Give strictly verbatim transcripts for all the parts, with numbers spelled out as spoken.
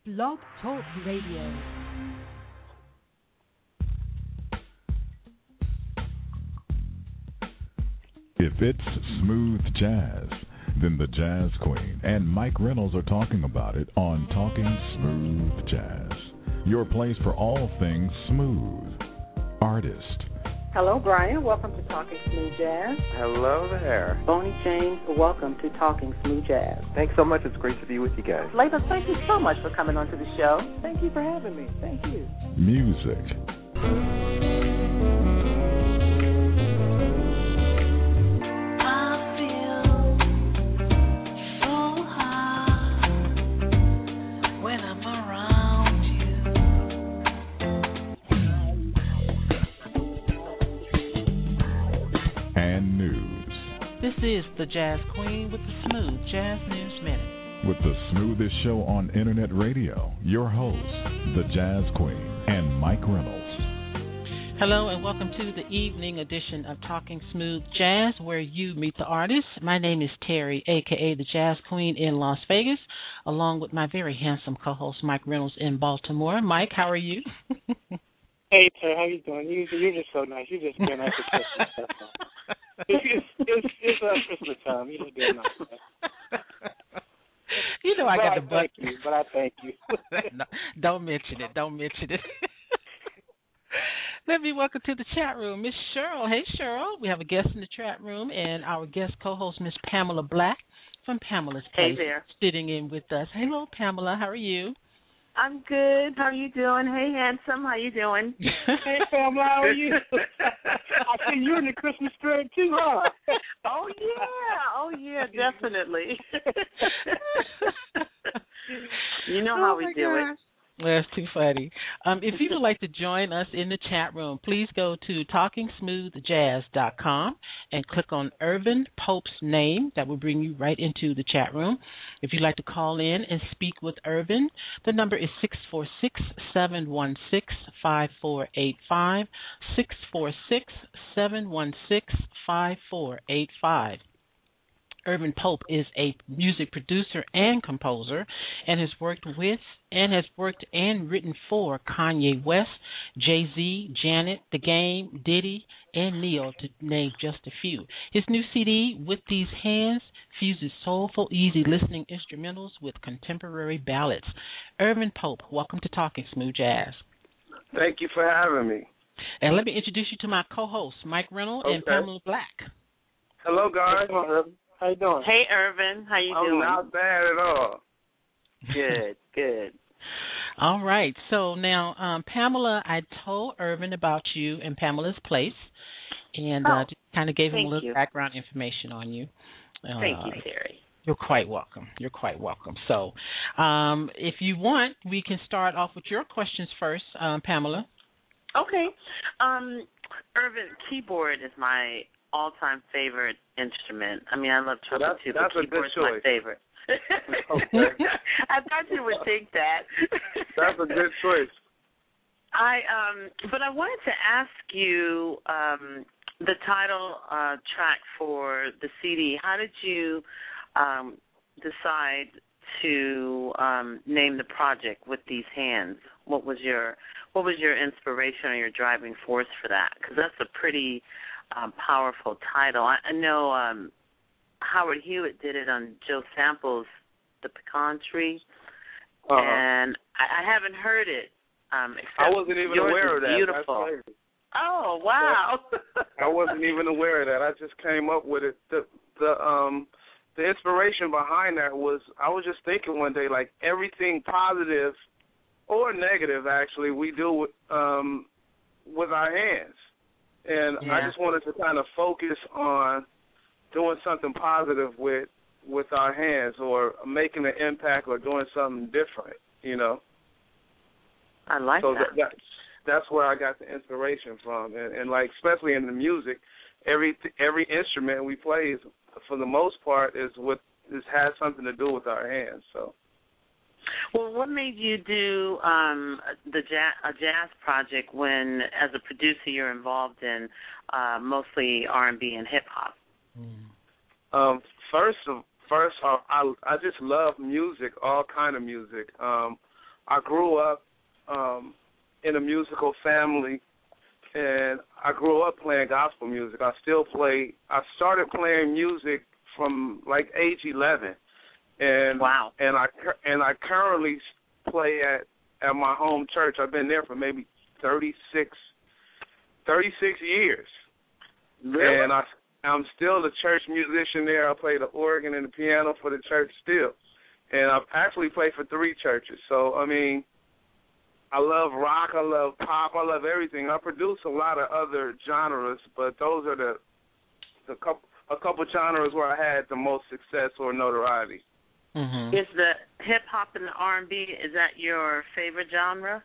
Blog Talk Radio. If it's smooth jazz, then the Jazz Queen and Mike Reynolds are talking about it on Talking Smooth Jazz. Your place for all things smooth. Artist. Hello, Brian. Welcome to Talking Smooth Jazz. Hello there. Bonnie James, welcome to Talking Smooth Jazz. Thanks so much. It's great to be with you guys. Layla, thank you so much for coming onto the show. Thank you for having me. Thank you. Music. This is the Jazz Queen with the Smooth Jazz News Minute. With the smoothest show on internet radio, your hosts, the Jazz Queen and Mike Reynolds. Hello and welcome to the evening edition of Talking Smooth Jazz, where you meet the artists. My name is Terry, a k a the Jazz Queen in Las Vegas, along with my very handsome co-host Mike Reynolds in Baltimore. Mike, how are you? Hey, Terry, how you doing? You, you're just so nice. You're just being nice at Christmas. It's, it's, it's, it's uh, Christmas time. You're being nice. You know I but got I the butt. Thank you, but I thank you. No, don't mention it. Don't mention it. Let me welcome to the chat room Miss Cheryl. Hey, Cheryl. We have a guest in the chat room, and our guest co-host, Miss Pamela Black from Pamela's Place, hey there. sitting in with us. Hello, Pamela. How are you? I'm good. How are you doing? Hey, handsome. How you doing? Hey, Pamela. How are you? I see you're in the Christmas spirit too, huh? Oh yeah. Oh yeah. Definitely. You know how oh we do gosh. it. That's too funny. Um, if you would like to join us in the chat room, please go to talking smooth jazz dot com and click on Irvin Pope's name. That will bring you right into the chat room. If you'd like to call in and speak with Irvin, the number is six four six, seven one six, five four eight five, six four six, seven one six, five four eight five. Irvin Pope is a music producer and composer and has worked with and has worked and written for Kanye West, Jay-Z, Janet, The Game, Diddy, and Neil, to name just a few. His new C D, With These Hands, fuses soulful, easy listening instrumentals with contemporary ballads. Irvin Pope, welcome to Talking Smooth Jazz. Thank you for having me. And let me introduce you to my co-hosts, Mike Reynolds okay. and Pamela Black. Hello, guys. How you doing? Hey, Irvin. How you I'm doing? not bad at all. Good. Good. All right. So now, um, Pamela, I told Irvin about you and Pamela's Place, and oh, uh, just kind of gave him a little you. background information on you. Uh, Thank you, Terry. You're quite welcome. You're quite welcome. So um, if you want, we can start off with your questions first, um, Pamela. Okay. Um, Irvin, keyboard is my all-time favorite instrument. I mean, I love trumpet well, that's, too, that's but keyboard's my favorite. Okay. I thought you would think that. That's a good choice. I um, but I wanted to ask you um, the title uh, track for the C D. How did you um, decide to um, name the project With These Hands? What was your what was your inspiration or your driving force for that? Because that's a pretty um, powerful title. I, I know um, Howard Hewitt did it on Joe Sample's The Pecan Tree, uh-huh. and I, I haven't heard it. Um, I wasn't even aware of that. Beautiful. Oh wow! I wasn't even aware of that. I just came up with it. The the um the inspiration behind that was I was just thinking one day, like, everything positive or negative actually we do with um with our hands. And yeah. I just wanted to kind of focus on doing something positive with with our hands, or making an impact, or doing something different, you know. I like so that. that. That's, that's where I got the inspiration from. And, and like, especially in the music, every every instrument we play is, for the most part, is with is has something to do with our hands. So. Well, what made you do um, the jazz, a jazz project when, as a producer, you're involved in uh, mostly R and B and hip hop? Mm. Um, first, of, first, uh, I I just love music, all kind of music. Um, I grew up um, in a musical family, and I grew up playing gospel music. I still play. I started playing music from like age eleven, and wow. and I and I currently play at at my home church. I've been there for maybe thirty-six, thirty-six years, Really? and I I'm still the church musician there. I play the organ and the piano for the church still, and I've actually played for three churches. So I mean, I love rock, I love pop, I love everything. I produce a lot of other genres, but those are the the couple a couple genres where I had the most success or notoriety. Mm-hmm. Is the hip hop and the R and B, is that your favorite genre?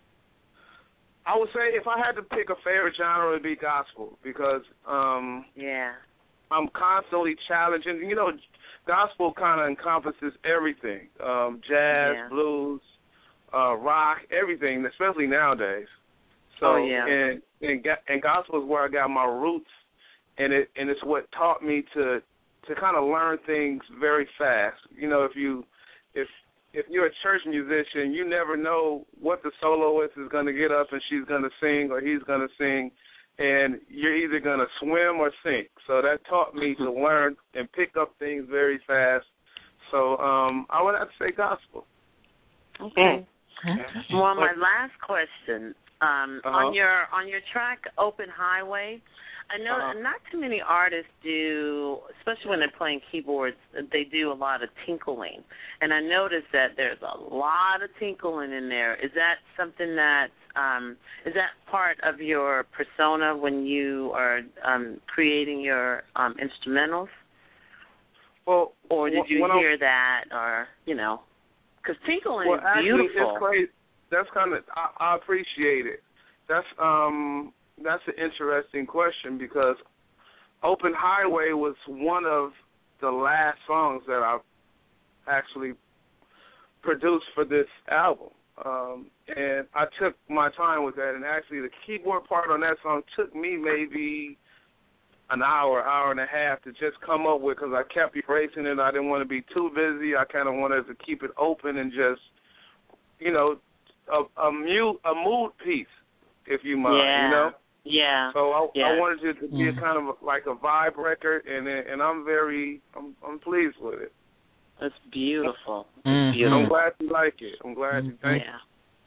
I would say if I had to pick a favorite genre, it would be gospel because um, yeah, I'm constantly challenging. You know, gospel kind of encompasses everything: um, jazz, yeah. blues, uh, rock, everything, especially nowadays. So, oh, yeah. and, and and gospel is where I got my roots, and it and it's what taught me to to kind of learn things very fast. You know, if you if if you're a church musician, you never know what the soloist is going to get up and she's going to sing or he's going to sing, and you're either going to swim or sink. So that taught me to learn and pick up things very fast. So um, I would have to say gospel. Okay. Okay. Well, my last question um, Uh-huh. on your on your track "Open Highway," I know Uh-huh. that not too many artists do, especially when they're playing keyboards, they do a lot of tinkling. And I noticed that there's a lot of tinkling in there. Is that something that um, is that part of your persona when you are um, creating your um, instrumentals? Well, Or did you when hear I'm, that, or you know? Because tinkling well, is actually, beautiful. it's crazy. That's kind of I, I appreciate it. That's um that's an interesting question because "Open Highway" was one of the last songs that I actually produced for this album, um, and I took my time with that. And actually, the keyboard part on that song took me maybe an hour, hour and a half to just come up with because I kept erasing it. I didn't want to be too busy. I kind of wanted to keep it open and just, you know, a, a, mute, a mood piece, if you mind, yeah. you know? Yeah. So I, yeah. I wanted it to be Mm. a kind of like a vibe record, and and I'm very, I'm, I'm pleased with it. It's beautiful. It's Mhm. beautiful. I'm glad you like it. I'm glad you thank Yeah.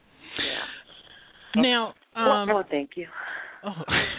Yeah. Now, um, oh, thank you. oh.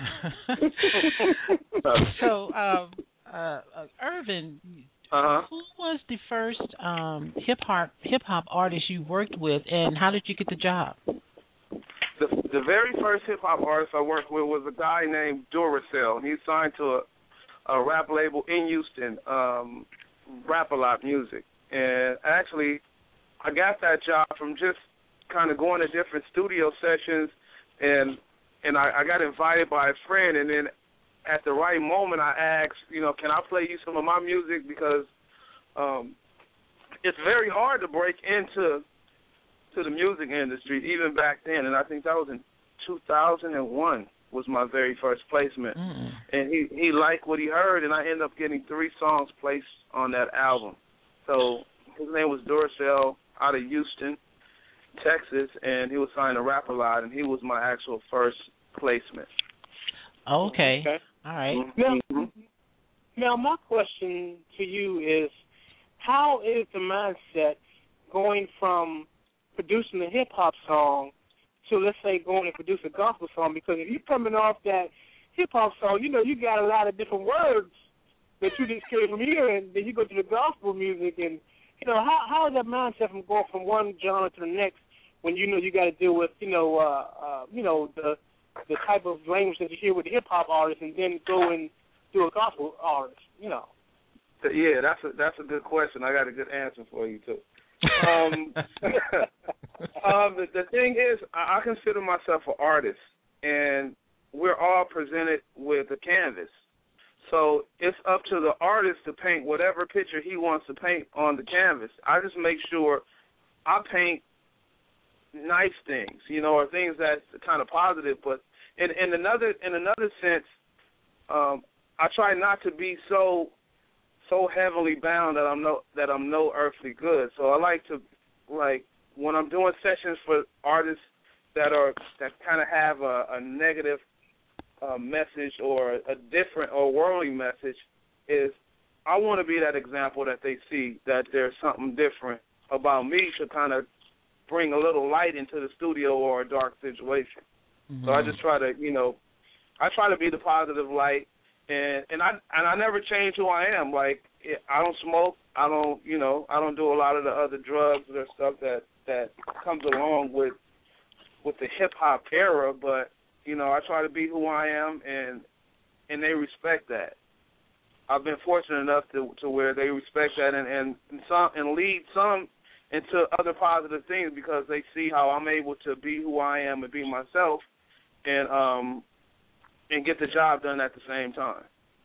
so, um, uh, uh, Irvin, Uh-huh. who was the first um, hip hop hip hop artist you worked with, and how did you get the job? The the very first hip hop artist I worked with was a guy named Duracell. He signed to a, a rap label in Houston, um, Rap-A-Lot Music. And actually, I got that job from just kind of going to different studio sessions, and and I, I got invited by a friend. And then at the right moment, I asked, you know, can I play you some of my music because um, it's very hard to break into to the music industry, even back then, and I think that was in two thousand one was my very first placement. Mm. And he, he liked what he heard, and I ended up getting three songs placed on that album. So his name was Duracell out of Houston, Texas, and he was signed to Rap-A-Lot, and he was my actual first placement. Okay. Okay. All right. Now, Mm-hmm. now, my question to you is, how is the mindset going from producing a hip-hop song to, let's say, going and produce a gospel song? Because if you're coming off that hip-hop song, you know, you got a lot of different words that you just came from here, and then you go to the gospel music, and, you know, how how is that mindset from going from one genre to the next when you know you got to deal with, you know, uh, uh, you know, the the type of language that you hear with the hip-hop artists and then go and do a gospel artist, you know? Yeah, that's a, that's a good question. I got a good answer for you, too. um, um, the, the thing is, I, I consider myself an artist, and we're all presented with a canvas. So it's up to the artist to paint whatever picture he wants to paint on the canvas. I just make sure I paint nice things, you know, or things that's kind of positive. But in, in another in another sense, um, I try not to be so so heavily bound that I'm no that I'm no earthly good. So I like to like when I'm doing sessions for artists that are that kind of have a, a negative uh, message or a different or worldly message, is I want to be that example that they see that there's something different about me to kind of bring a little light into the studio or a dark situation. Mm-hmm. So I just try to, you know, I try to be the positive light, and and I and I never change who I am. Like, I don't smoke, I don't, you know, I don't do a lot of the other drugs or stuff that that comes along with with the hip hop era. But you know, I try to be who I am, and and they respect that. I've been fortunate enough to to where they respect that and and, and some and lead some into other positive things because they see how I'm able to be who I am and be myself, and um and get the job done at the same time.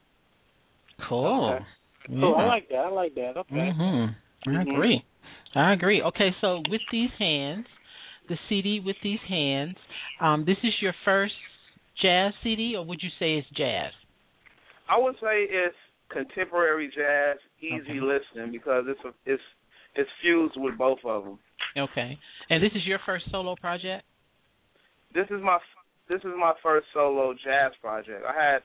Cool. Okay. Cool. Yeah. I like that. I like that. Okay. Mm-hmm. I agree. I agree. Okay, so with these hands, the C D with these hands, um, this is your first jazz C D, or would you say it's jazz? I would say it's contemporary jazz, easy Okay. listening because it's a, it's it's fused with both of them. Okay, and this is your first solo project? This is my this is my first solo jazz project. I had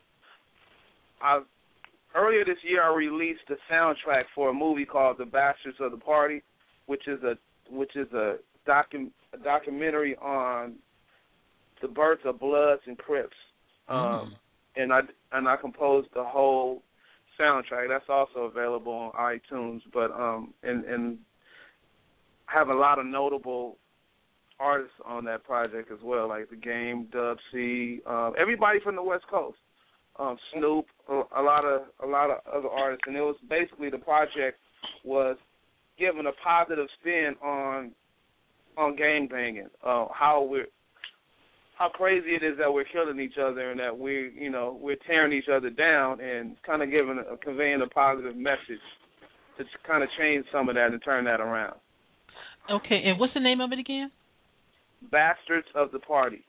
I earlier this year I released the soundtrack for a movie called The Bastards of the Party, which is a which is a docu- a documentary on the birth of Bloods and Crips. Um, Mm. and I and I composed the whole soundtrack. That's also available on iTunes. But um, and and have a lot of notable artists on that project as well, like The Game, Dub C, uh, everybody from the West Coast, um, Snoop, a, a lot of a lot of other artists. And it was basically the project was giving a positive spin on on gang banging, uh, how we're how crazy it is that we're killing each other and that we're, you know, we're tearing each other down, and kind of giving, a, conveying a positive message to kind of change some of that and turn that around. Okay, and what's the name of it again? Bastards of the Party.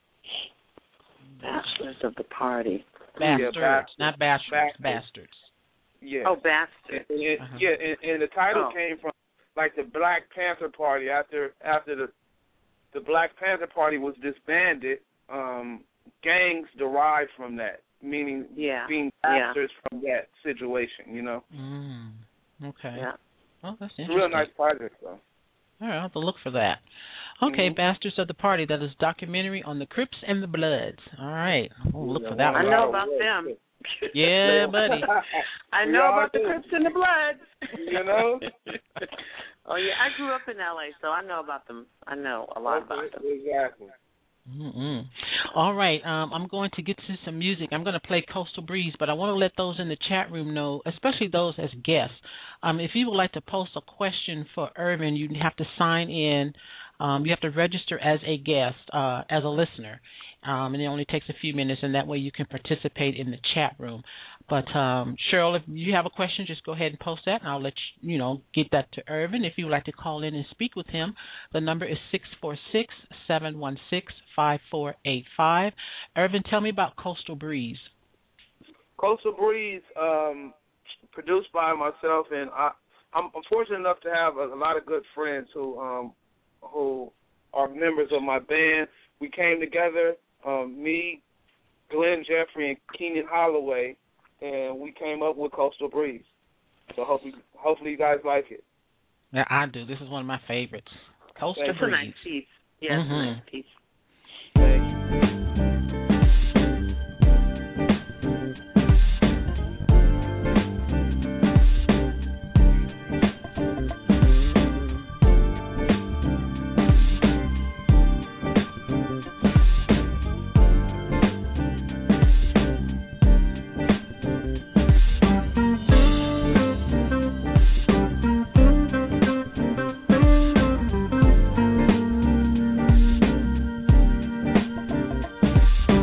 Bastards of the Party. Bastards, Yeah, bastards. not bastards, bastards. Bastards. Yeah. Oh, Bastards. And, and, Uh-huh. Yeah, and, and the title Oh. came from like the Black Panther Party. After after the the Black Panther Party was disbanded, um, gangs derived from that, meaning Yeah. being Yeah. bastards from that situation. You know, Mm, okay. Yeah. Well, that's it's a interesting. real nice project though. All right, I'll have to look for that. Okay, Mhm. Bastards of the Party. That is documentary on the Crips and the Bloods. All right, I'll look for that I one. know about them. Yeah, buddy. I We know all about the do. Crips and the Bloods. You know? Oh, yeah, I grew up in L A, so I know about them. I know a lot about them. Exactly. Mm-mm. All right, um, I'm going to get to some music. I'm going to play Coastal Breeze, but I want to let those in the chat room know, especially those as guests. Um, if you would like to post a question for Irvin, you have to sign in. Um, you have to register as a guest, uh, as a listener, um, and it only takes a few minutes, and that way you can participate in the chat room. But um, Cheryl, if you have a question, just go ahead and post that, and I'll let you, you know, get that to Irvin. If you would like to call in and speak with him, the number is six four six, seven one six, five four eight five. Irvin, tell me about Coastal Breeze. Coastal Breeze, um, produced by myself, and I, I'm fortunate enough to have a, a lot of good friends who um, who are members of my band. We came together, um, me, Glenn Jeffrey, and Keenan Holloway, and we came up with Coastal Breeze. So hopefully, hopefully you guys like it. Yeah, I do. This is one of my favorites. Coastal It's a Breeze. nice piece. Yeah, it's Mhm. a nice piece. Thank you. Thank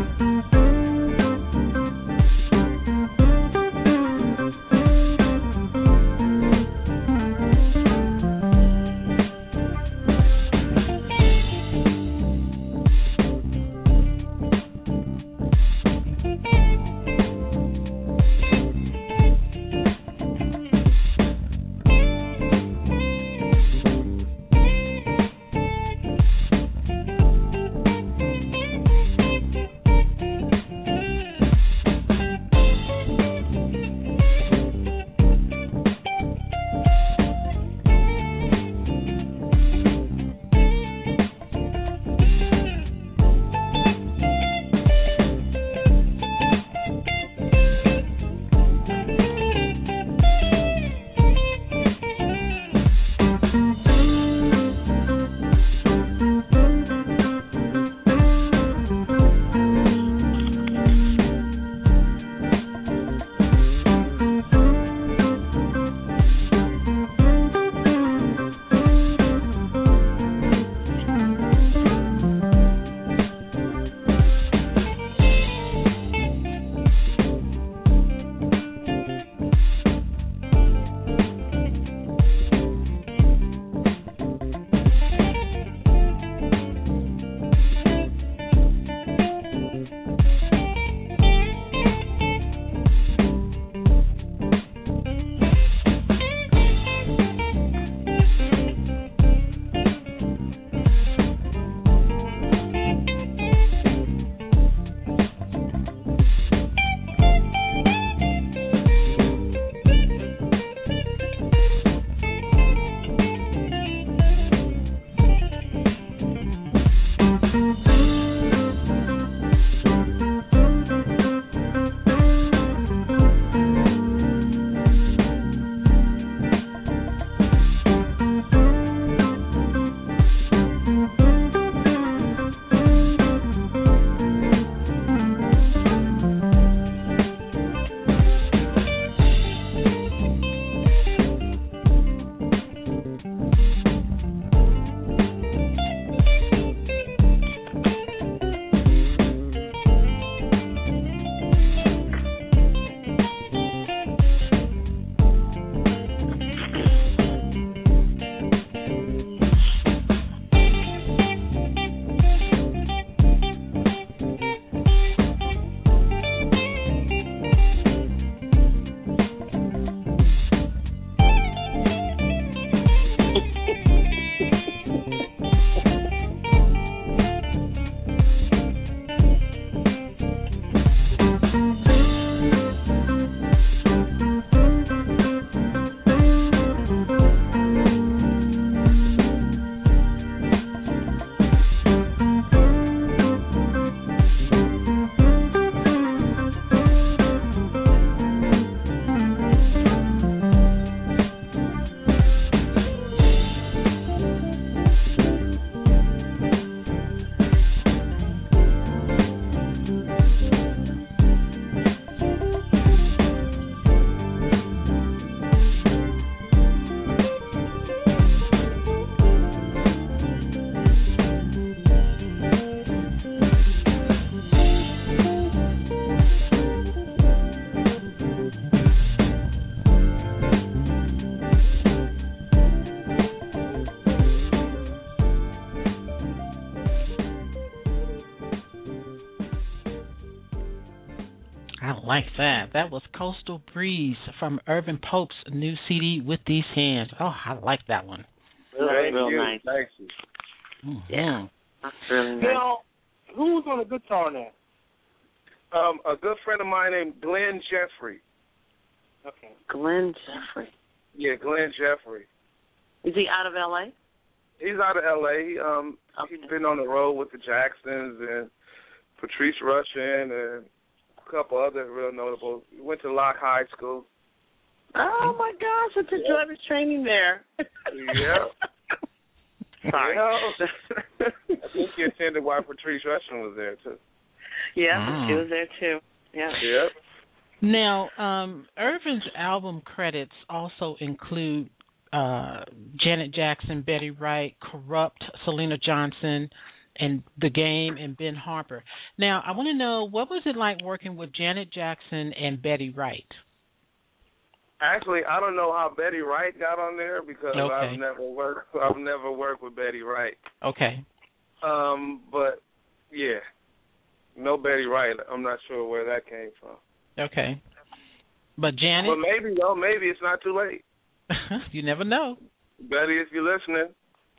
I like that. That was Coastal Breeze from Irvin Pope's new C D, With These Hands. Oh, I like that one. Really, real you. nice. Thank you. Mm-hmm. Yeah, that's really nice. Now, who's on the guitar now? Um, a good friend of mine named Glenn Jeffrey. Okay. Glenn Jeffrey. Yeah, Glenn Jeffrey. Is he out of L A? He's out of L A. He, um, Okay. He's been on the road with the Jacksons and Patrice Rushen and a couple other real notable. He went to Locke High School. Oh, my gosh, it's a driver's training there. Yeah. Sorry. Yeah. I think he attended while Patrice Rushen was there, too. Yeah, Mm. she was there, too. Yeah. Yep. Now, um, Irvin's album credits also include uh, Janet Jackson, Betty Wright, Corrupt, Selena Johnson, and The Game, and Ben Harper. Now, I want to know, what was it like working with Janet Jackson and Betty Wright? Actually, I don't know how Betty Wright got on there because Okay. I've never worked. I've never worked with Betty Wright. Okay. Um, but yeah, no Betty Wright. I'm not sure where that came from. Okay. But Janet? But maybe, though, maybe it's not too late. You never know. Betty, if you're listening.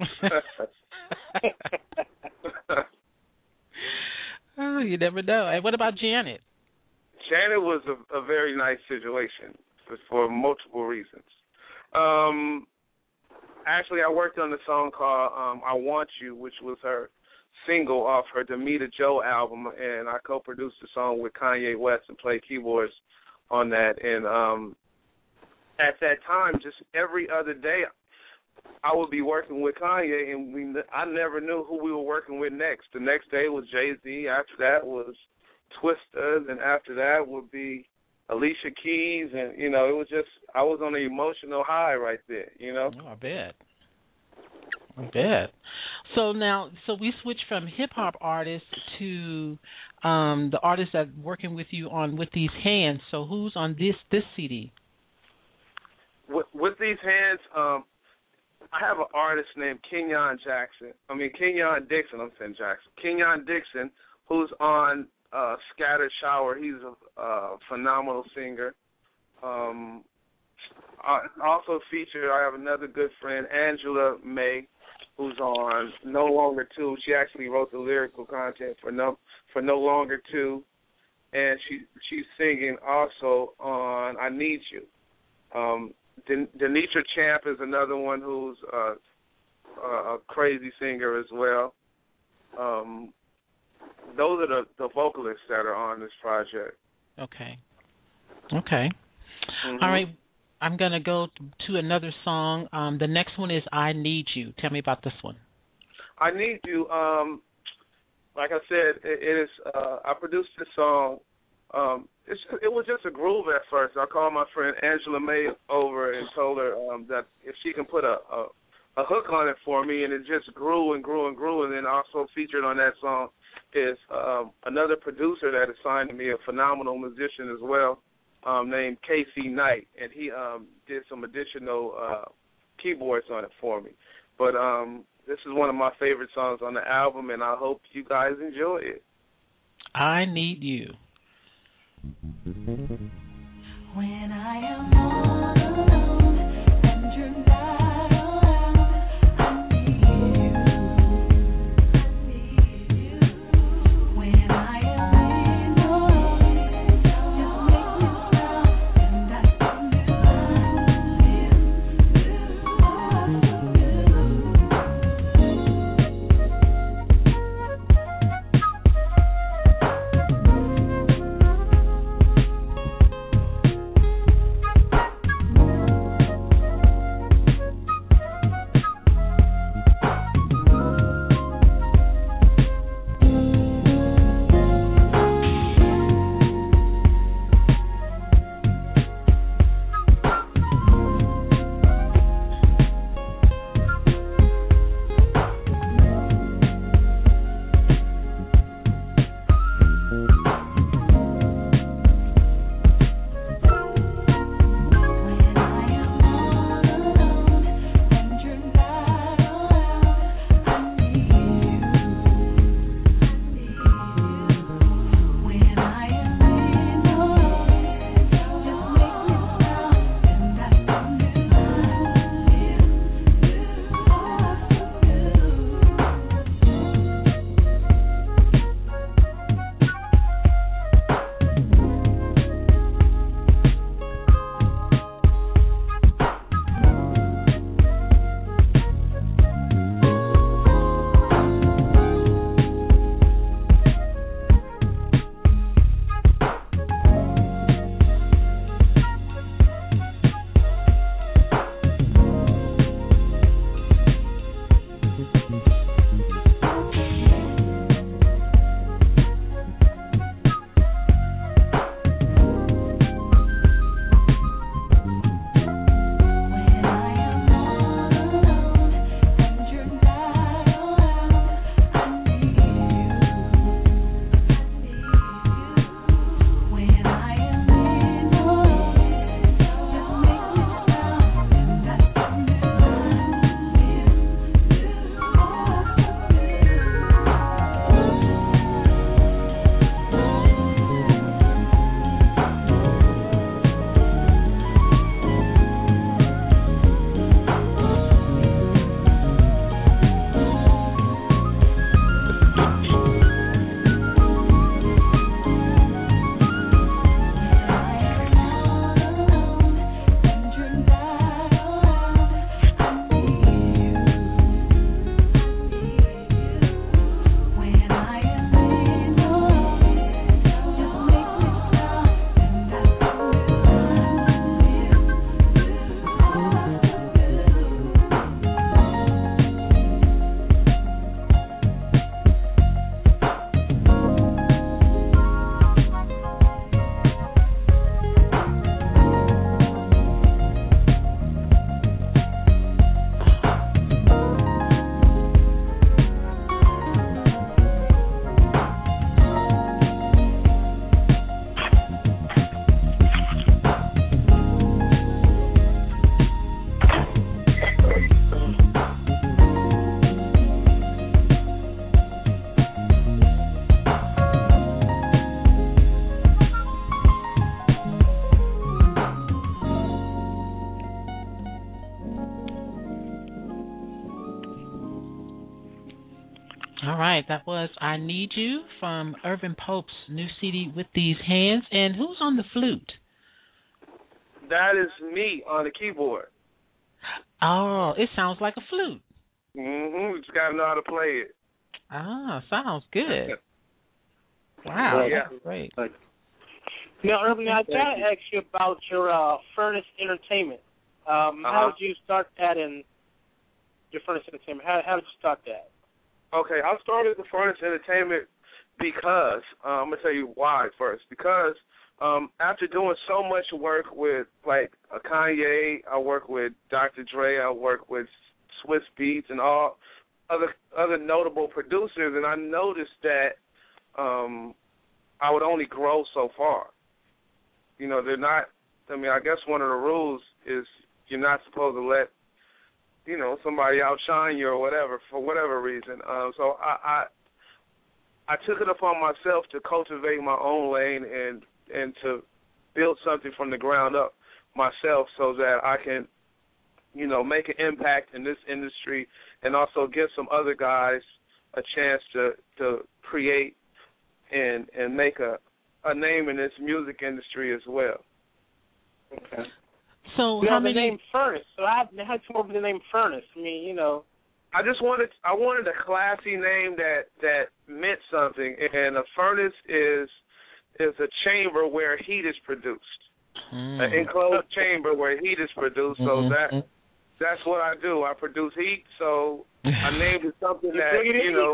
Oh, you never know. And what about Janet? Janet was a, a very nice situation for, for multiple reasons. Um, actually, I worked on a song called um, I Want You, which was her single off her Demita Joe album, and I co-produced the song with Kanye West and played keyboards on that. And um, at that time, just every other day, I would be working with Kanye, and we I never knew who we were working with next. The next day was Jay-Z. After that was Twista, and after that would be Alicia Keys, and, you know, it was just, I was on an emotional high right there, you know? Oh, I bet. I bet. So now, so we switched from hip-hop artists to um, the artists that are working with you on With These Hands. So who's on this this C D? With, with These Hands, um, I have an artist named Kenyon Jackson. I mean, Kenyon Dixon, I'm saying Jackson. Kenyon Dixon, who's on uh, Scattered Shower. He's a uh, phenomenal singer. Um, I also featured, I have another good friend, Angela May, who's on No Longer Two. She actually wrote the lyrical content for No for No Longer Two, and she she's singing also on I Need You. Um, Den- Denitra Champ is another one who's uh, a crazy singer as well. Um, those are the, the vocalists that are on this project. Okay. Okay. Mm-hmm. All right. I'm going to go to another song. Um, the next one is I Need You. Tell me about this one. I Need You, um, like I said, it, it is, uh, I produced this song. Um, it's, it was just a groove at first. I called my friend Angela May over and told her um, that if she can put a, a, a hook on it for me, and it just grew and grew and grew. And then also featured on that song is um, another producer that assigned to me, a phenomenal musician as well, um, named K C Knight, and he um, did some additional uh, keyboards on it for me. But um, this is one of my favorite songs on the album, and I hope you guys enjoy it. I Need You. When I am all alone and you're not around, I need you. I need you. When I am in your arms, just make me smile, and I can do All right, that was I Need You from Irvin Pope's new C D, With These Hands. And who's on the flute? That is me on the keyboard. Oh, it sounds like a flute. Mm-hmm. Just got to know how to play it. Ah, sounds good. Wow, Yeah. that's great. Now, Irvin, I got to ask you about your uh, Furnace Entertainment. Um, Uh-huh. How did you start that in your Furnace Entertainment? How, how did you start that? Okay, I started the Furnace Entertainment because, um, I'm going to tell you why first. Because um, after doing so much work with, like, uh, Kanye, I work with Doctor Dre, I work with Swiss Beats and all other other notable producers, and I noticed that um, I would only grow so far. You know, they're not, I mean, I guess one of the rules is you're not supposed to let, you know, somebody outshine you or whatever, for whatever reason. Uh, so I, I I took it upon myself to cultivate my own lane and, and to build something from the ground up myself so that I can, you know, make an impact in this industry and also give some other guys a chance to, to create and and make a, a name in this music industry as well. Okay. So now, how the many? name Furnace. So I how did you come up with the name Furnace? I mean, you know. I just wanted I wanted a classy name that, that meant something, and a furnace is is a chamber where heat is produced, Mm. an enclosed chamber where heat is produced. So Mhm. that that's what I do. I produce heat. So I named it something that bring it in. you know,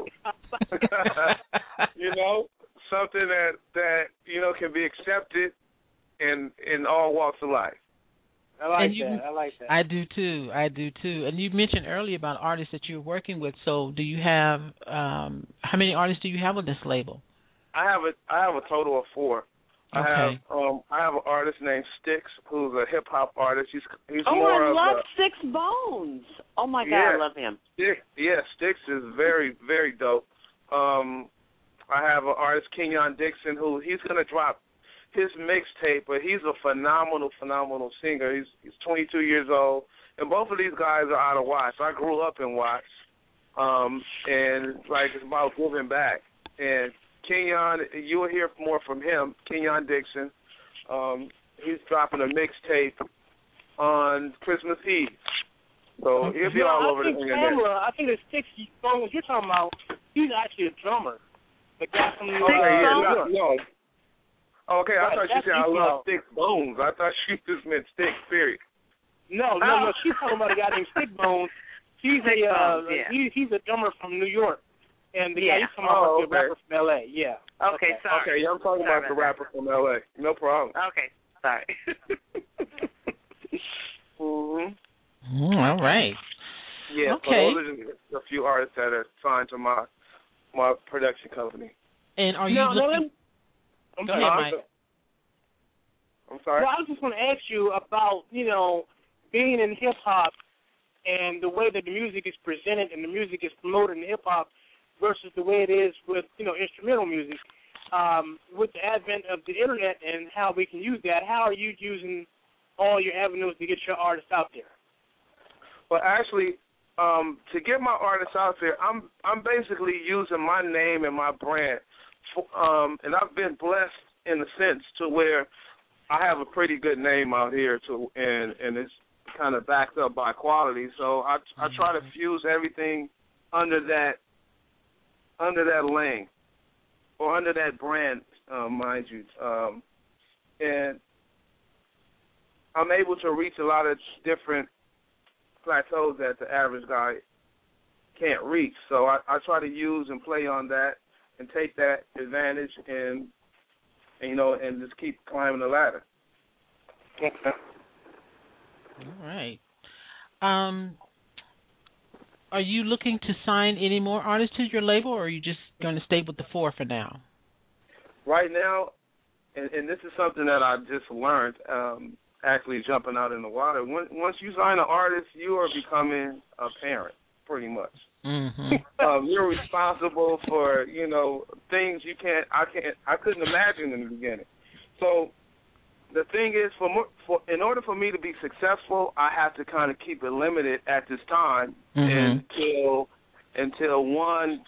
you know, something that that you know can be accepted in in all walks of life. I like And you- that. I like that. I do too. I do too. And you mentioned earlier about artists that you're working with. So, do you have um, how many artists do you have on this label? I have a I have a total of four. I Okay. have um I have an artist named Styx, who's a hip hop artist. He's he's Oh, more I of love a Six Bones. Oh my God, Yeah. I love him. Styx, yeah, Styx is very very dope. Um, I have an artist Kenyon Dixon who he's gonna drop his mixtape, but he's a phenomenal phenomenal singer. He's he's twenty-two years old, and both of these guys are out of Watts. I grew up in Watts, um, and like it's about giving back. And Kenyon, you will hear more from him, Kenyon Dixon. Um, he's dropping a mixtape on Christmas Eve. So he'll be You know, all I over the think internet. Pamela, I think it's Six Bones you're talking about. He's actually a drummer. The guy from Okay, uh, yeah, New no, York. no. Okay, I Right, thought you that's said I you, love bro. Sticks Bones. I thought she just meant Sticks, period. No, no, no. She's talking about a guy named Stick Bones. He's Stick a uh, Bones, yeah. he, he's a drummer from New York, and the Yeah. guy he's talking about Oh, the okay. rapper from L A. Yeah. Okay, sorry. Okay, yeah, I'm talking Sorry about the about rapper from L A. No problem. Okay, sorry. hmm Mm, all right. Yeah, Okay. so those are just a few artists that are signed to my my production company. And are you No, no, looking? let- I'm Go sorry. ahead, Mike. I'm sorry? Well, I was just going to ask you about, you know, being in hip hop and the way that the music is presented and the music is promoted in hip hop versus the way it is with, you know, instrumental music. Um, with the advent of the internet and how we can use that, how are you using all your avenues to get your artists out there? Well, actually, um, to get my artists out there, I'm I'm basically using my name and my brand, for, um, and I've been blessed in a sense to where I have a pretty good name out here, to and and it's kind of backed up by quality. So I I try to fuse everything under that under that lane or under that brand, uh, mind you, um, and I'm able to reach a lot of different plateaus that the average guy can't reach. So I, I try to use and play on that and take that advantage and, and you know and just keep climbing the ladder. Okay. All right. Um, are you looking to sign any more artists to your label, or are you just going to stay with the four for now? Right now, and, and this is something that I just learned, um, actually jumping out in the water. When, once you sign an artist, you are becoming a parent, pretty much. Mm-hmm. um, you're responsible for, you know, things you can't, I can't, I couldn't imagine in the beginning. So the thing is, for, more, for in order for me to be successful, I have to kind of keep it limited at this time Mm-hmm. until until one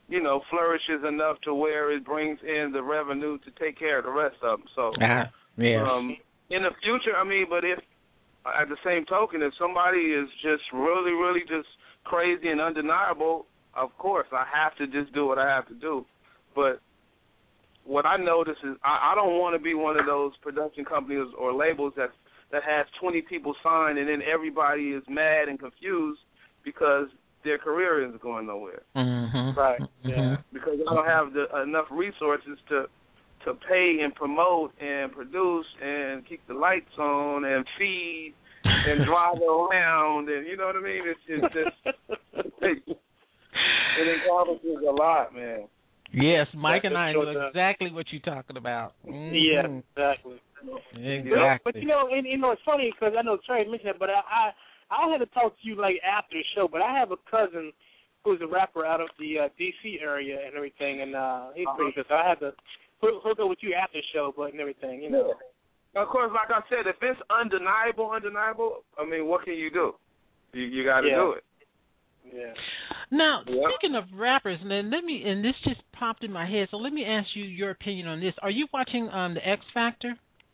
you know, flourishes enough to where it brings in the revenue to take care of the rest of them. So, uh, yeah. um, in the future, I mean, but if at the same token, if somebody is just really, really just crazy and undeniable, of course, I have to just do what I have to do. But what I notice is I, I don't want to be one of those production companies or labels that that has twenty people signed and then everybody is mad and confused because their career isn't going nowhere. Mm-hmm. Right. Mm-hmm. Yeah. Because I don't have the, enough resources to to pay and promote and produce and keep the lights on and feed and drive around and you know what I mean? It's, it's just it, it encompasses a lot, man. Yes, Mike That's and I what know the- exactly what you're talking about. Mm-hmm. Yeah, exactly. Exactly. But you know, and, you know, it's funny because I know Trey mentioned it, but I, I I had to talk to you like after the show. But I have a cousin who's a rapper out of the uh, D C area and everything, and uh, he's pretty good. So I had to hook, hook up with you after the show, but and everything, you know. Of course, like I said, if it's undeniable, undeniable, I mean, what can you do? You you got to Yeah. do it. Yeah. Now, Yeah. speaking of rappers, and then let me, and this just popped in my head, so let me ask you your opinion on this. Are you watching um, the X Factor?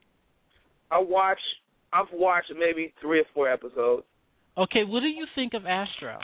I watch. I've watched maybe three or four episodes. Okay, what do you think of Astro?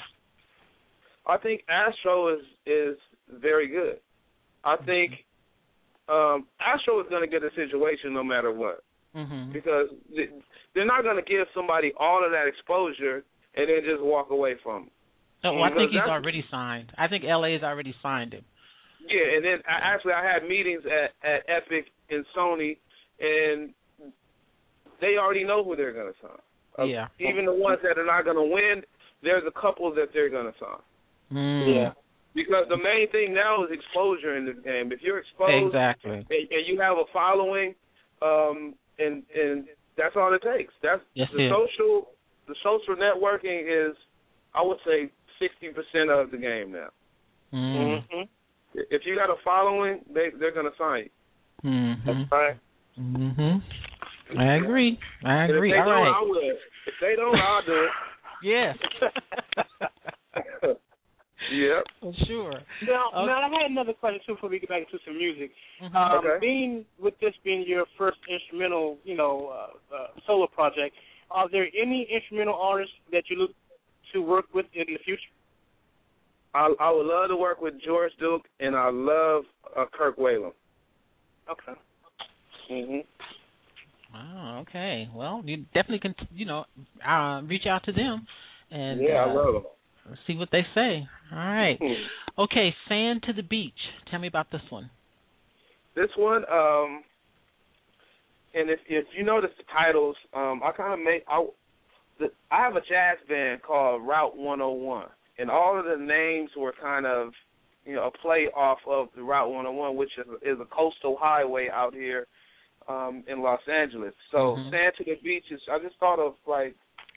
I think Astro is is very good. I think um, Astro is going to get a situation no matter what, Mm-hmm. because they're not going to give somebody all of that exposure and then just walk away from it. Oh, well, I think Because he's that's- already signed. I think L A has already signed him. Yeah, and then I, actually I had meetings at, at Epic and Sony, and they already know who they're going to sign. Uh, Yeah. Even the ones that are not going to win, there's a couple that they're going to sign. Mm. Yeah. Because the main thing now is exposure in this game. If you're exposed Exactly. and, and you have a following, um, and and that's all it takes. That's Yes, the it is. social the social networking is, I would say, sixty percent of the game now. Mm. Mm-hmm. If you got a following, they they're gonna sign you. Mm-hmm. That's right. Mm-hmm. I agree. I And agree. if they All don't, right. I will. If they don't, I'll do Yes. it. Yep. For sure. Now, Okay. now, I had another question too before we get back into some music. Mhm. Um, Okay. Being with this being your first instrumental, you know, uh, uh, solo project, are there any instrumental artists that you look to work with in the future? I I would love to work with George Duke, and I love uh, Kirk Whalum. Okay. Mhm. Oh, okay. Well, you definitely can, you know, uh, reach out to them and Yeah, I uh, love him. see what they say. All right. Mhm. Okay, Sand to the Beach. Tell me about this one. This one, um, and if if you notice the titles, um, I kind of make I, the, I have a jazz band called Route one oh one, and all of the names were kind of, you know, a play off of the Route one oh one, which is is a coastal highway out here um, in Los Angeles. So Mhm. Sand to the Beach is, I just thought of like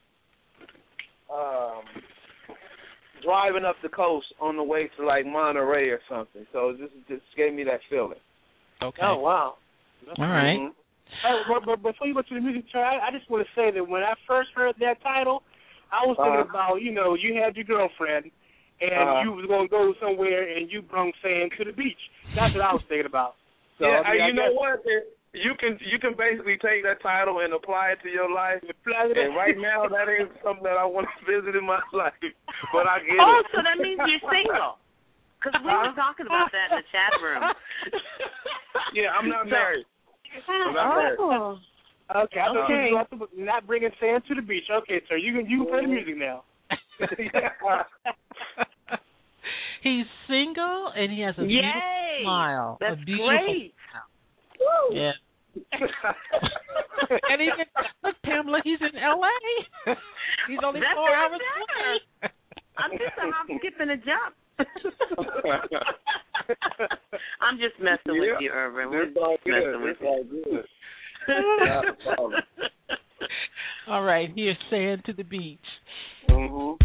um, driving up the coast on the way to like Monterey or something. So it just just gave me that feeling. Okay. Oh wow. All right. Mhm. Hey, but, but before you go to the music, Trey, I, I just want to say that when I first heard that title, I was thinking Uh-huh. about, you know, you had your girlfriend, and Uh-huh. you was going to go somewhere, and you brung sand to the beach. That's what I was thinking about. So, yeah, I mean, and I you know guess- what? You can you can basically take that title and apply it to your life. And right now, that ain't something that I want to visit in my life. But I get Oh, it. so that means you're single. Because we were talking about that in the chat room. Yeah, I'm not married. I'm not married. Oh. Okay, I thought Okay. you was also not bringing sand to the beach. Okay, sir, you can you can play the music now. He's single and he has a beautiful Yay! smile. That's a beautiful great. Smile. Yeah. And even look, Pamela, he's in L A. He's only That's four what hours I'm away. I'm just a hop, skip, and a jump. I'm just messing with you, Irvin. We're It's all just messing good. with It's all good. Not a problem. All right, here's Sand to the Beach. Mhm.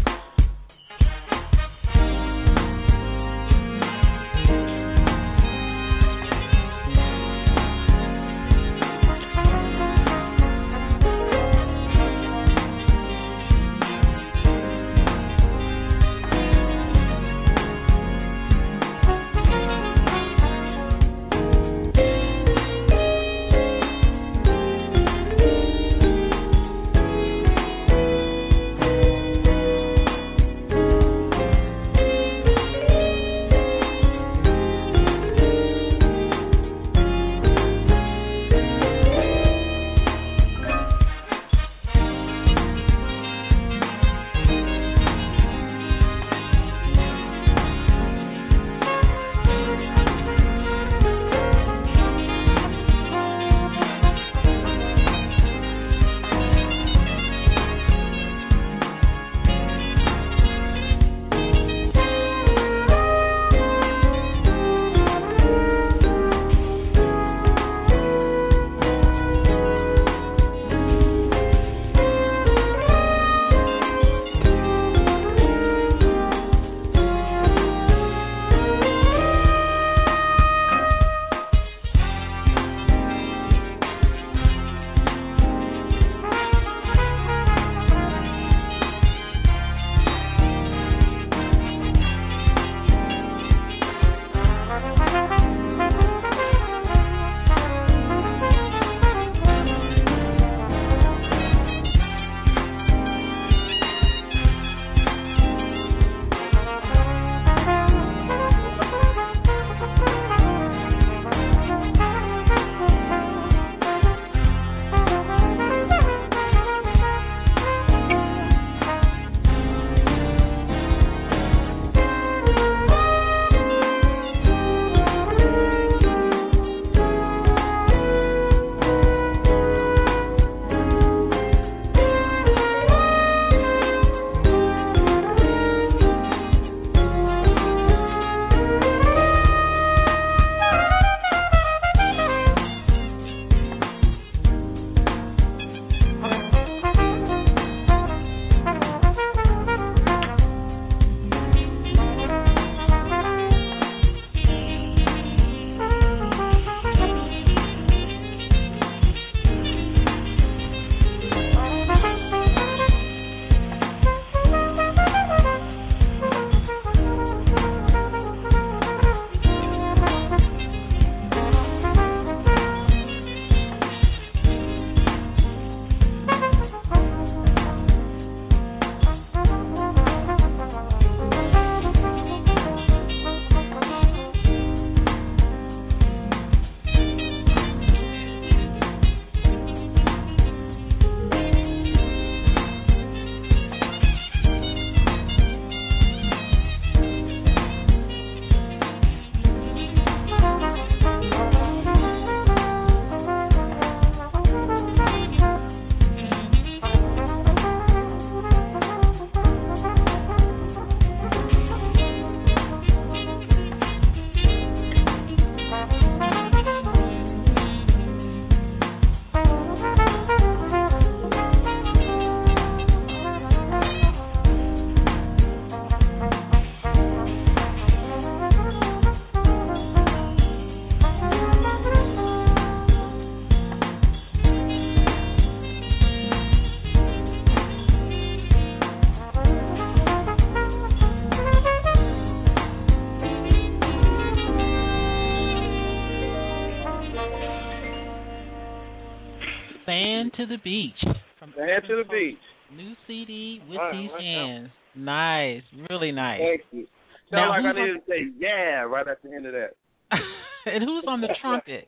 Hand to the Beach. From The Hand to the Urban Beach. Pope's New C D, With All right, These right Hands. Nice. Really nice. Thank you. Now, Sound like I who's on- needed to say yeah right at the end of that. And who's on the trumpet?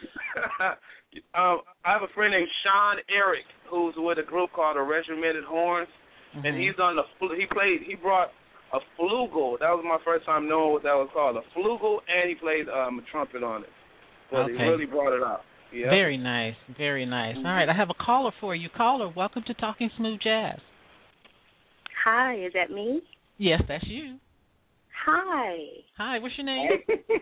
um, I have a friend named Sean Eric who's with a group called the Regimented Horns, Mm-hmm. and he's on the fl- he played he brought a flugel. That was my first time knowing what that was called, a flugel, and he played um, a trumpet on it. But he Okay. really brought it out. Yeah. Very nice. Very nice. Mm-hmm. All right, I have a caller for you. Caller, welcome to Talking Smooth Jazz. Hi, is that me? Yes, that's you. Hi. Hi, what's your name?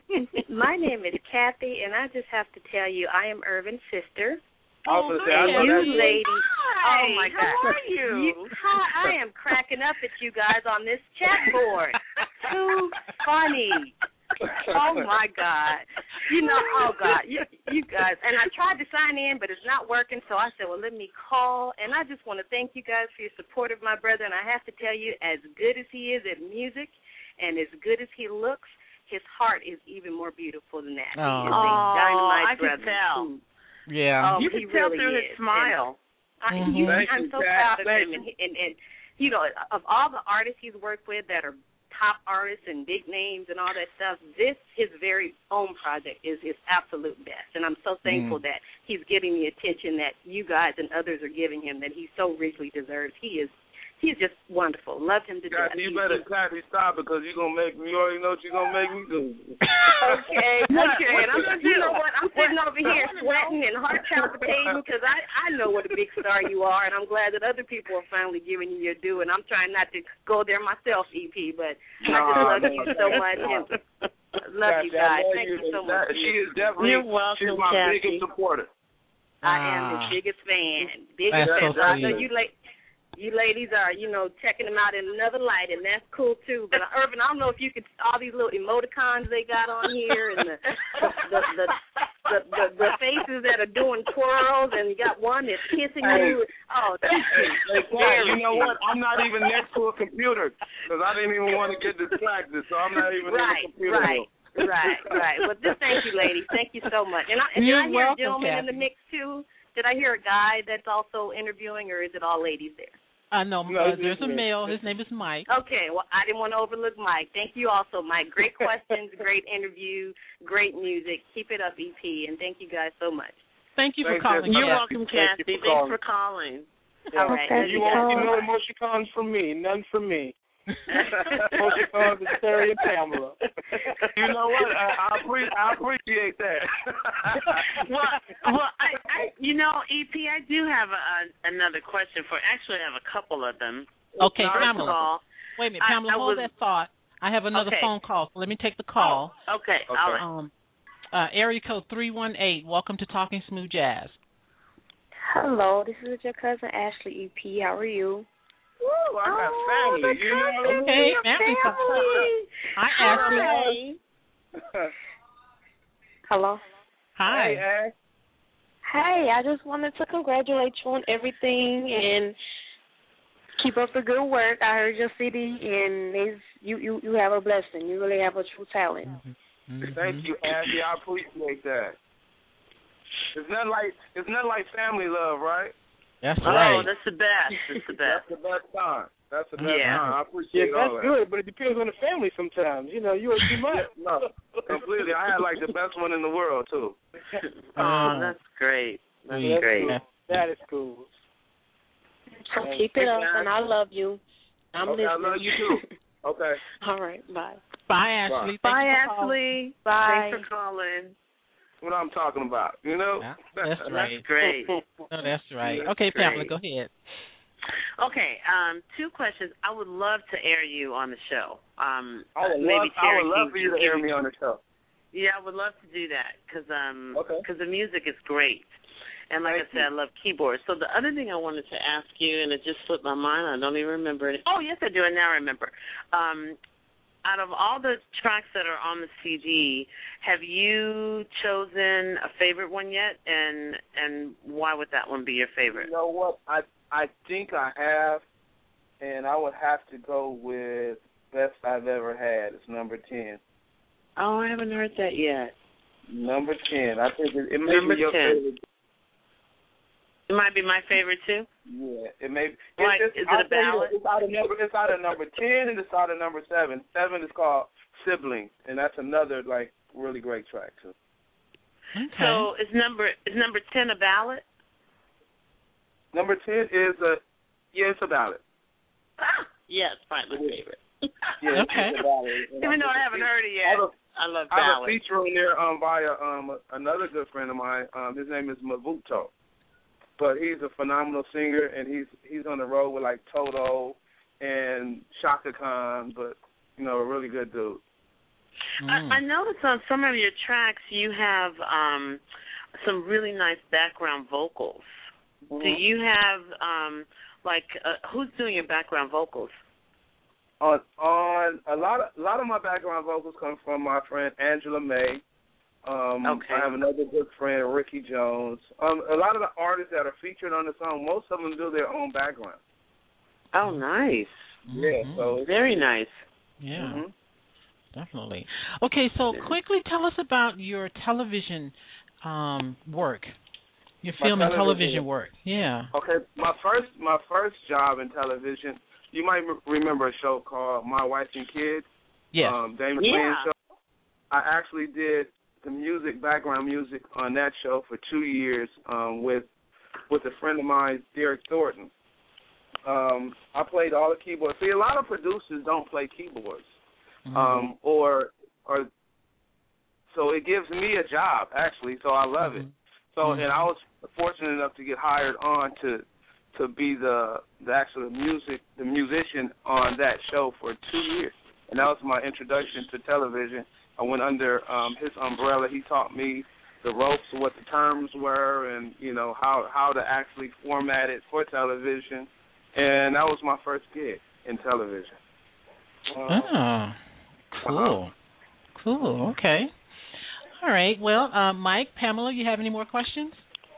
My name is Kathy, and I just have to tell you, I am Irvin's sister. I was gonna say, I And know you that's ladies, oh my how God. are you? Hi, I am cracking up at you guys on this chat board. Too funny. Oh my God. You know, oh God, you, you guys. And I tried to sign in, but it's not working, so I said, well, let me call. And I just want to thank you guys for your support of my brother. And I have to tell you, as good as he is at music and as good as he looks, his heart is even more beautiful than that. He is a Oh, dynamite I can brother. tell. Yeah. Um, You he can tell really through is. his smile. I, Mhm. you, Thank I'm you, so Jack. proud of Thank him, and, and and you know, of all the artists he's worked with that are top artists and big names and all that stuff, this his very own project is his absolute best, and I'm so thankful Mm. that he's getting the attention that you guys and others are giving him that he so richly deserves. He is he's just wonderful. Love him to death. Kathy, you He's- better Kathy stop because you're gonna make me. You already know what you're gonna make me do. Okay, What- okay. what And I'm, you gonna you do? know what? I'm sitting over here I wanna sweating and heart palpitating because I I know what a big star you are, and I'm glad that other people are finally giving you your due. And I'm trying not to go there myself, E P, but I just Nah, love no, you no, so no. much. And love you Kathy, I guys. love Thank you so That- much. She is definitely. You're welcome, She's my Kathy. biggest supporter. I am Ah. his biggest fan. Biggest That's fan. so So I know sweet. you like. You ladies are, you know, checking them out in another light, and that's cool too. But uh, Irvin, I don't know if you could all these little emoticons they got on here, and the the the, the, the, the faces that are doing twirls, and you got one that's kissing you. Oh, that's cute. Hey, Kat, you know what? I'm not even next to a computer because I didn't even want to get distracted, so I'm not even Right, in the computer. right, right, right. Well, just thank you, ladies. Thank you so much. And, I, and did You're I hear welcome, a gentleman in the Kathy. mix too? Did I hear a guy that's also interviewing, or is it all ladies there? I know. No, uh, it's there's a me. male. His name is Mike. Okay, well, I didn't want to overlook Mike. Thank you also, Mike. Great questions, great interview, great music. Keep it up, E P, and thank you guys so much. Thank you for Thanks, calling. Kathy. You're Kathy. welcome, Thank you Kathy. for Thanks calling. for calling. All right. Okay, love you you guys. won't so get no much. emoticons from me. None from me. Emoticons is Terry and Pamela. You know what? I, I, appre- I appreciate that. well, well, I, I, you know, E P, I do have a, a, another question for. Actually, I have a couple of them. Okay, First of Pamela. all, Wait a minute, I- Pamela. I hold was- that thought. I have another Okay. phone call. So let me take the call. Oh, okay, Okay. all right. Um, uh, area code three one eight. Welcome to Talking Smooth Jazz. Hello, this is your cousin Ashley, E P. How are you? Woo, I got Oh, family. the You know what I cousin mean? Hey, and family. family. Hi, Ashley. Hi. Hello. Hi. Hey, Ash. Hey, I just wanted to congratulate you on everything and keep up the good work. I heard your C D, and it's, you, you, you have a blessing. You really have a true talent. Mhm. Thank you, Ashley. I appreciate that. It's not like it's not like family love, right? That's Oh, right. that's the best. That's the That's best. the best time. That's the best Yeah. time. I Yeah, appreciate all that's that. good, but it depends on the family sometimes. You know, you are too much. No, completely. I had like the best one in the world too. Oh, that's great. That's Sweet. great. Cool. That is cool. So Hey, keep it thanks, up, Ashley. and I love you. I'm Okay, I listening. love you too. Okay. All right, bye. Bye, Ashley. Thank Bye, you for calling. Ashley. Bye. Thanks for calling. What I'm talking about, you know? Yeah, that's right. That's great. No, that's right. That's Okay, Pamela, great. go ahead. Okay, um, two questions. I would love to air you on the show. Um, I would maybe love, I Terry would love can for you to give hear me on the show. Yeah, I would love to do that because um, Okay. cause the music is great. And like Thank I said, I love keyboards. So the other thing I wanted to ask you, and it just slipped my mind, I don't even remember it. Oh, yes, I do, and now I remember. Um, out of all the tracks that are on the C D, have you chosen a favorite one yet? And and why would that one be your favorite? You know what? I I think I have, and I would have to go with Best I've Ever Had. It's number ten. Oh, I haven't heard that yet. Number ten. I think it, it may Number be your ten. favorite. It might be my favorite too. Yeah, it may. Like, it's, is it I'll a tell you, ballad? It's out of number. It's out of number ten, and it's out of number seven. Seven is called Sibling, and that's another like really great track too. Okay. So is number is number ten a ballad? Number ten is a yeah, it's a ballad. Ah, yeah, it's probably my favorite. Yeah, Okay. it's a ballad. And Even though I haven't heard it yet, I have a- I love I have a ballads. feature on there um, via um, another good friend of mine. Um, his name is Mavuto, but he's a phenomenal singer, and he's he's on the road with like Toto and Shaka Khan, but you know, a really good dude. Mm. I, I noticed on some of your tracks you have um, some really nice background vocals. Mm-hmm. Do you have um, like uh, who's doing your background vocals? On on a lot of a lot of my background vocals come from my friend Angela May. Um, Okay. I have another good friend, Ricky Jones. Um, a lot of the artists that are featured on the song, most of them do their own background. Oh, nice. Yeah, Mhm. so it's, Very nice. Yeah. mhm. Definitely. Okay, so quickly tell us about your television um, work, your My film and television television work. Yeah. Okay, my first my first job in television, you might re- remember a show called My Wife and Kids. Yes. Um, Damon Yeah. Wayans show. I actually did the music, background music on that show for two years um, with with a friend of mine, Derek Thornton. Um, I played all the keyboards. See, a lot of producers don't play keyboards, Mhm. um, or or so it gives me a job actually. So I love it. Mhm. So Mhm. and I was fortunate enough to get hired on to to be the the actual music the musician on that show for two years, and that was my introduction to television. I went under um, his umbrella. He taught me the ropes, what the terms were, and you know how how to actually format it for television, and that was my first gig in television. Um, Oh, cool. Cool. Okay. All right. Well, uh, Mike, Pamela, you have any more questions?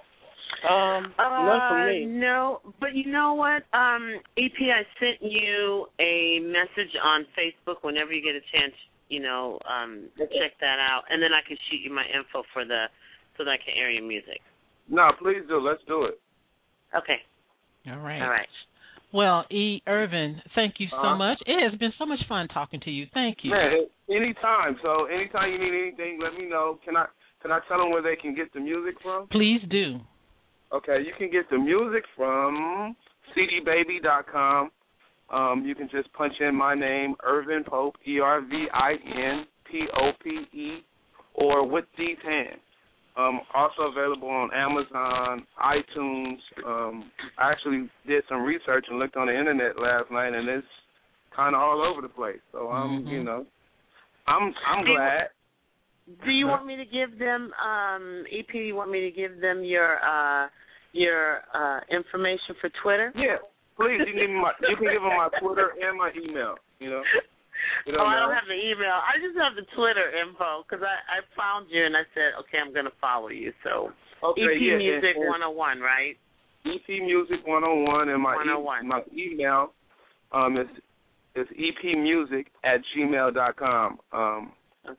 Um, none from Uh, me. no, but you know what? Um, E P, I sent you a message on Facebook whenever you get a chance, you know, um, check that out. And then I can shoot you my info for the, so that I can air your music. No, please do. Let's do it. Okay. All right. All right. Well, E. Irvin, thank you so Uh-huh. much. It has been so much fun talking to you. Thank you. Man, anytime. So anytime you need anything, let me know. Can I can I tell them where they can get the music from? Please do. Okay, you can get the music from c d baby dot com. Um, you can just punch in my name, Irvin Pope, E R V I N P O P E, or With These Hands. Um, also available on Amazon, iTunes. Um, I actually did some research and looked on the internet last night, and it's kind of all over the place. So I'm, Mhm. you know, I'm I'm Do you- glad. Do you want me to give them, um, E P, you want me to give them your, uh, your, uh, information for Twitter? Yeah, please. You can give me my, you can give them my Twitter and my email. You know. You Oh, I don't matter. have the email. I just have the Twitter info because I, I found you and I said, okay, I'm going to follow you. So Okay, E P yeah, Music and- and- one oh one, right? E P Music one oh one, and my one oh one. E- my email um is is epmusic at gmail dot com. Um, Okay.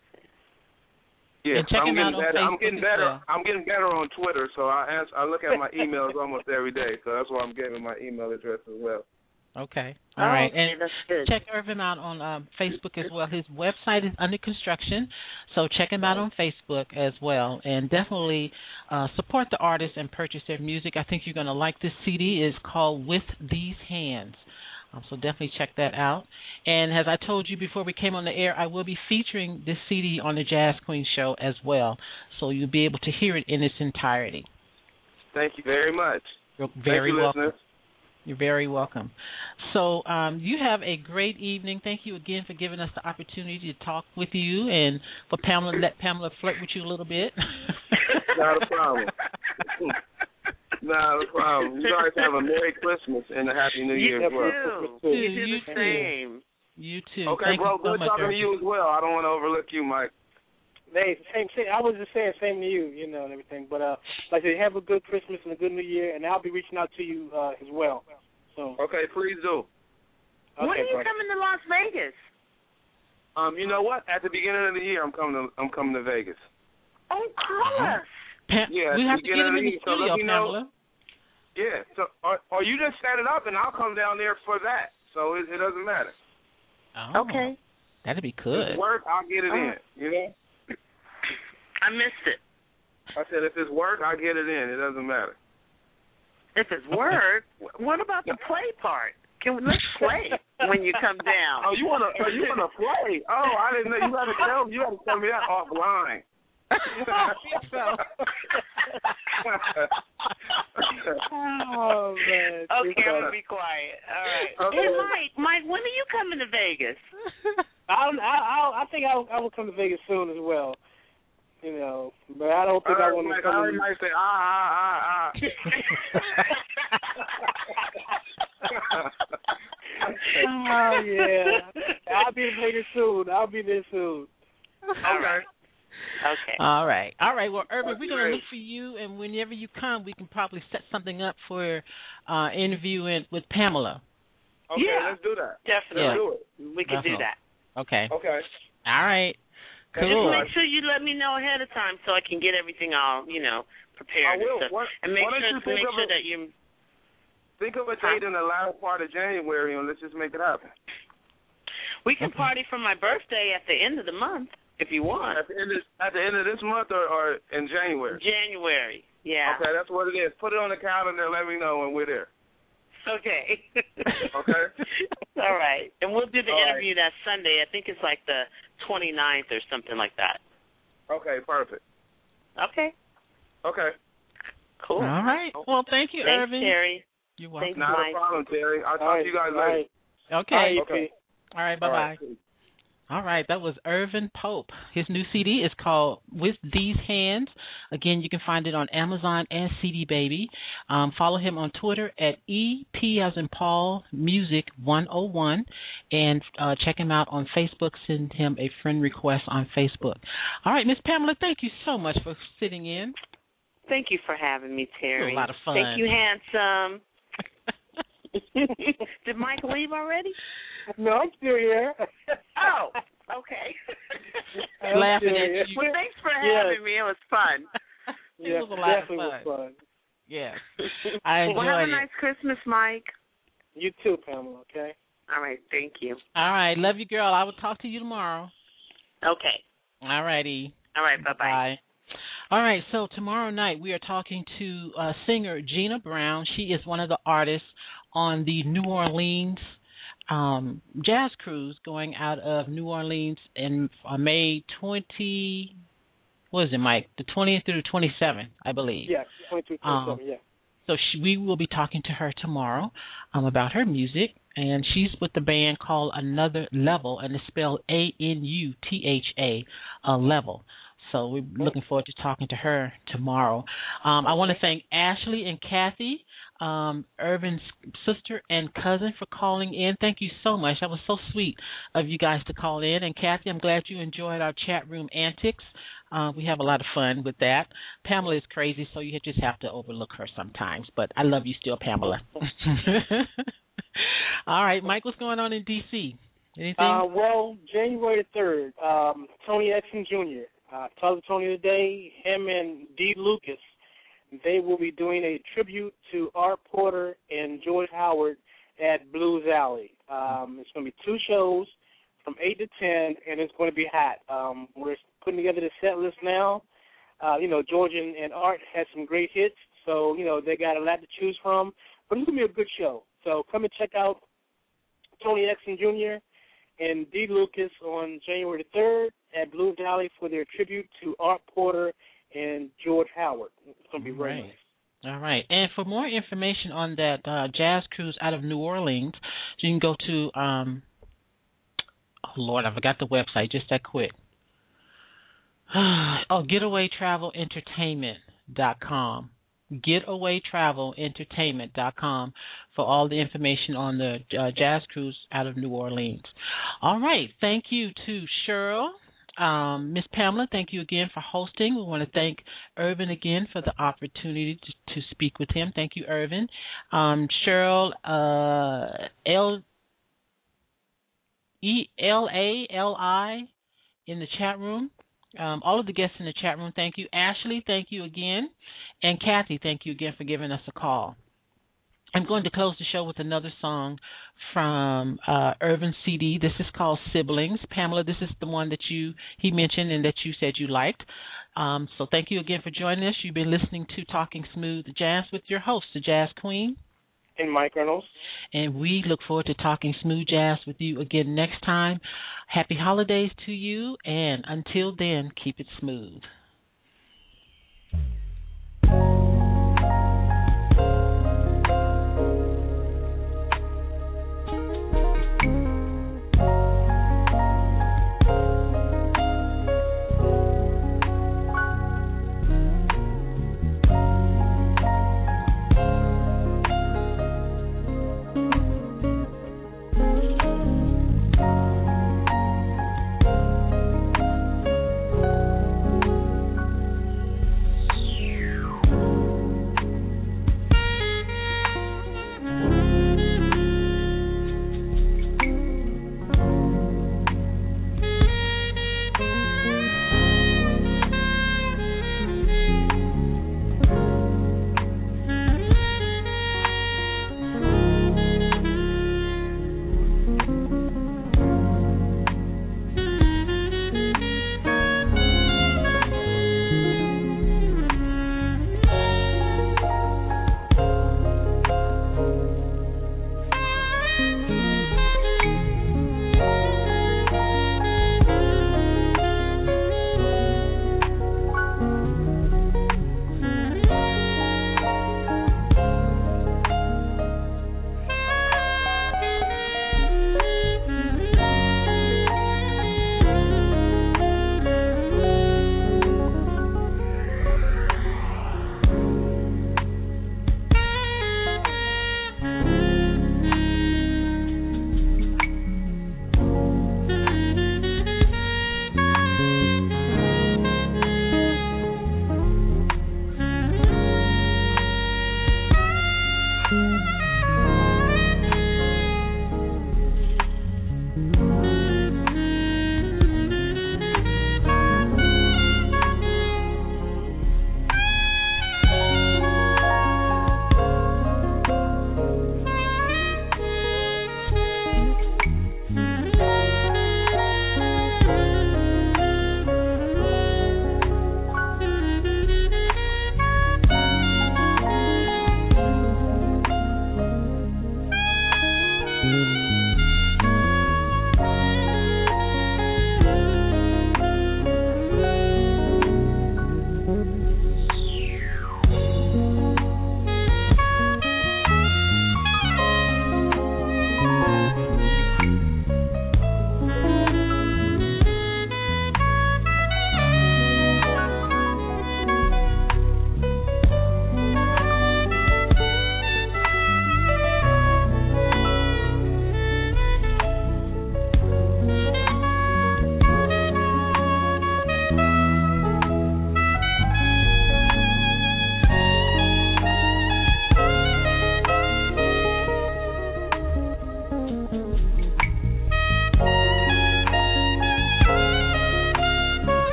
yeah, And check I'm him getting out on better. I'm Facebook getting as better. well. I'm getting better on Twitter, so I answer, I look at my emails almost every day. So that's why I'm giving my email address as well. Okay. All Oh, right. okay, And that's good. check Irvin out on um, Facebook as well. His website is under construction, so check him out on Facebook as well. And definitely uh, support the artists and purchase their music. I think you're going to like this C D. It's called With These Hands. Um, so definitely check that out. And as I told you before we came on the air, I will be featuring this C D on the Jazz Queen Show as well, so you'll be able to hear it in its entirety. Thank you very much. You're very Thank you, welcome. listeners. You're very welcome. So um, you have a great evening. Thank you again for giving us the opportunity to talk with you and for Pamela to let Pamela flirt with you a little bit. Not a problem. Not a problem. You guys have a Merry Christmas and a Happy New You Year as well. too. You You do you the too. same. You too. Okay, Thank bro. you so Good much, talking to Irvin. you as well. I don't want to overlook you, Mike. Hey, same, same. I was just saying, same to you, you know, and everything. But uh, like I said, have a good Christmas and a good New Year, and I'll be reaching out to you uh, as well. So. Okay, please do. When Okay, are you brother. coming to Las Vegas? Um, you know what? At the beginning of the year, I'm coming to I'm coming to Vegas. Oh, call us. Pa- Yeah, we at have the to get beginning him of in the the year, so let studio, me know. Pamela. Yeah. So, or, or you just set it up, and I'll come down there for that. So it, it doesn't matter. Oh, Okay. That'd be If good. it's work, I'll get it Oh. in. You know. I missed it. I said if it's work, I'll get it in. It doesn't matter. If it's work, what about the play part? Can we let's play when you come down? Oh, you wanna? Oh, you wanna play? Oh, I didn't know. You gotta tell. You gotta tell me that offline. Oh man. Okay, I'm gonna be quiet. All right. Okay. Hey, Mike, Mike, when are you coming to Vegas? I'll, I'll, I think I'll, I will come to Vegas soon as well. You know, but I don't think I, I want might, to come. I in- might say ah ah ah ah. Oh yeah, I'll be in Vegas soon. I'll be there soon. All right. Okay. All right. All right. Well, Urban, That's we're going to great. look for you, and whenever you come, we can probably set something up for uh interviewing with Pamela. Okay, Yeah. let's do that. Definitely. Let's do it. We can do Definitely. that. Okay. Okay. All right. Just Cool. make sure you let me know ahead of time so I can get everything all, you know, prepared I will. and stuff. What- and make why don't sure you think make of sure a- that you Think of a date in the latter part of January, and let's just make it happen. we can Okay. party for my birthday at the end of the month if you want. At the end of, at the end of this month, or, or in January. January. Yeah. Okay, that's what it is. Put it on the calendar. Let me know when we're there. Okay. Okay. All right. And we'll do the All right. interview that Sunday. I think it's like the twenty-ninth or something like that. Okay, perfect. Okay. Okay. Cool. All right. Well, thank you, Thanks, Irvin. Terry. You're Thanks, welcome. Not Mike. a problem, Terry. I'll talk All right, to you guys all later. right. Okay. All right, Okay. All right. Bye All bye. right. All right, that was Irvin Pope. His new C D is called With These Hands. Again, you can find it on Amazon and C D Baby. Um, follow him on Twitter at E P as in Paul Music one oh one, and uh, check him out on Facebook. Send him a friend request on Facebook. All right, Miss Pamela, thank you so much for sitting in. Thank you for having me, Terry. A lot of fun. Thank you, handsome. Did Mike leave already? No, I'm still here. Oh, okay. I'm Laughing still at here. you. Well, thanks for Yes. having me. It was fun. It Yes, was a lot of definitely fun. was fun. Yeah, I enjoyed Well, have a it. nice Christmas, Mike. You too, Pamela. Okay. All right, thank you. All right, love you, girl. I will talk to you tomorrow. Okay. All righty. All right, bye-bye. Bye. All right, so tomorrow night we are talking to uh, singer Gina Brown. She is one of the artists on the New Orleans um, jazz cruise going out of New Orleans in uh, May twentieth. What is it, Mike? The twentieth through the twenty-seventh, I believe. Yeah, twenty-two, twenty-seven, Um, yeah. So she, we will be talking to her tomorrow um, about her music, and she's with the band called Another Level, and it's spelled A N U T H A, uh, Level. So we're looking forward to talking to her tomorrow. Um, I want to thank Ashley and Kathy, um, Irvin's sister and cousin, for calling in. Thank you so much. That was so sweet of you guys to call in. And Kathy, I'm glad you enjoyed our chat room antics. Uh, we have a lot of fun with that. Pamela is crazy, so you just have to overlook her sometimes. But I love you still, Pamela. All right, Mike, what's going on in D C? Anything? Uh, well, January the third, um, Tony Exum Junior Uh, talked to Tony today, him and Dee Lucas, they will be doing a tribute to Art Porter and George Howard at Blues Alley. Um, it's going to be two shows from eight to ten, and it's going to be hot. Um, we're putting together the set list now. Uh, you know, George and, and Art had some great hits, so, you know, they got a lot to choose from. But it's going to be a good show. So come and check out Tony Exum Junior and Dee Lucas on January the third at Blue Valley for their tribute to Art Porter and George Howard. It's going to be very nice. All right. And for more information on that uh, jazz cruise out of New Orleans, you can go to, um, oh, Lord, I forgot the website just that quick. Oh, getaway travel entertainment dot com. getaway travel entertainment dot com for all the information on the uh, jazz cruise out of New Orleans. All right. Thank you to Cheryl. Um, Miss Pamela, thank you again for hosting. We want to thank Irvin again for the opportunity to, to speak with him. Thank you, Irvin. Um, Cheryl, uh, L E L A L I in the chat room. Um, all of the guests in the chat room, thank you. Ashley, thank you again. And Kathy, thank you again for giving us a call. I'm going to close the show with another song from uh, Irvin C D. This is called Siblings. Pamela, this is the one that you he mentioned and that you said you liked. Um, so thank you again for joining us. You've been listening to Talking Smooth Jazz with your host, the Jazz Queen. And Mike Reynolds. And we look forward to talking smooth jazz with you again next time. Happy holidays to you, and until then, keep it smooth. Thank you.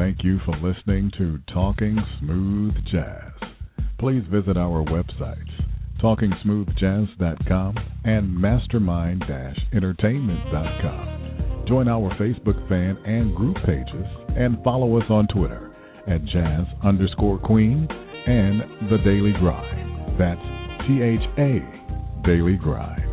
thank you for listening to Talking Smooth Jazz. Please visit our websites, talking smooth jazz dot com and mastermind dash entertainment dot com. Join our Facebook fan and group pages and follow us on Twitter at jazz underscore queen and The Daily Grind. That's T H A Daily Grind.